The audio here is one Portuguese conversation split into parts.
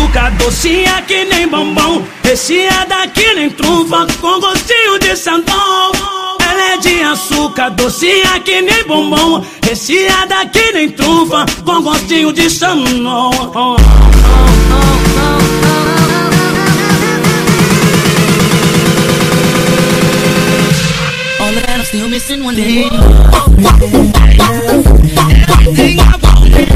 açúcar, docinha que nem bombom. Recheada que nem trunfa, com gostinho de Xandão. Ela é de açúcar, docinha que nem bombom. Recheada que nem trunfa, com gostinho de Xandão. All of that I'm still missing one day. Everything I wanted,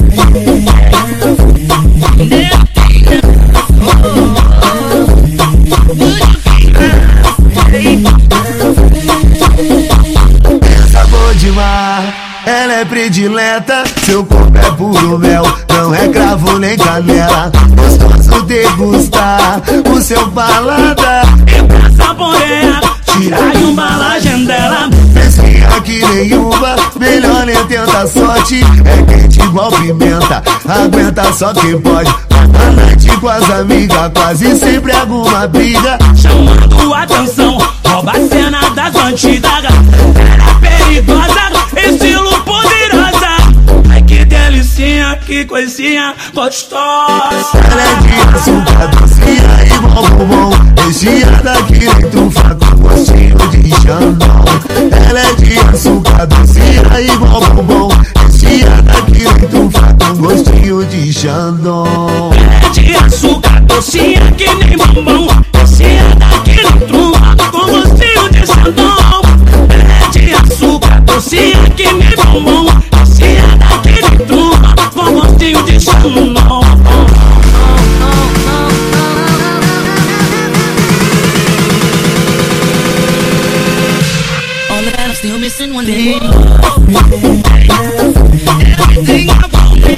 Sabor de mar, ela é predileta. Seu corpo é puro mel, não é cravo nem canela. Gostoso degustar o seu paladar. E pra saborear, tirar de embalagem dela. Fresquinha que nenhuma, melhor nem tenta sorte. É quente igual pimenta, aguenta só quem pode. À noite com as amigas, quase sempre alguma briga. Chamando atenção, rouba a cena das antigas. Era perigosa, estilo poderosa. Ai que delicinha, que coisinha gostosa. Ela é de açúcar, docinha igual bombom. Recheada que nem trufa, com gostinho de Xandão. Ela é de açúcar, docinha igual bombom. Recheada que nem trufa, com gostinho de Xandão. Ela é de açúcar, docinha que nem bombom. Recheada que nem trufa, com gostinho de Xandão. Ela é de açúcar, docinha que nem bombom. Recheada que nem trufa, com gostinho de Xandão. all of that I'm still missing one day. Everything I wanted,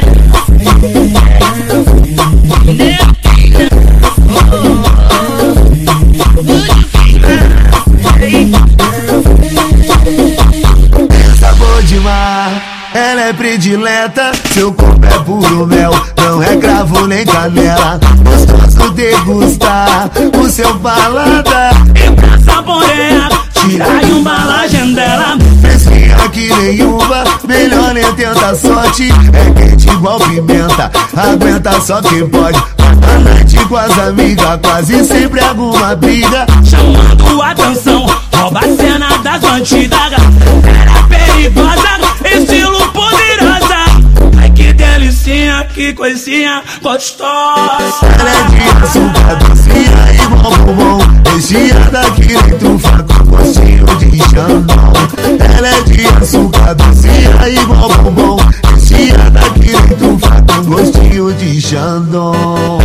Sabor de mar, ela é predileta. Seu corpo é puro mel, não é cravo nem canela. Gostoso degustar o seu paladar. E pra saborear, tirar de embalagem dela. Fresquinha que nenhuma, melhor nem tenta sorte. É quente igual pimenta, aguenta só quem pode. À noite com as amigas, quase sempre alguma briga. Chamando atenção, rouba a cena das antigas. Era perigosa, estilo poderosa. Ai que delicinha, que coisinha gostosa. Ela é de açúcar, docinha igual bombom. Recheada que nem trufa, com gostinho de Xandão. Ela é de açúcar, docinha igual bombom. Recheada que nem trufa, com gostinho de Xandão.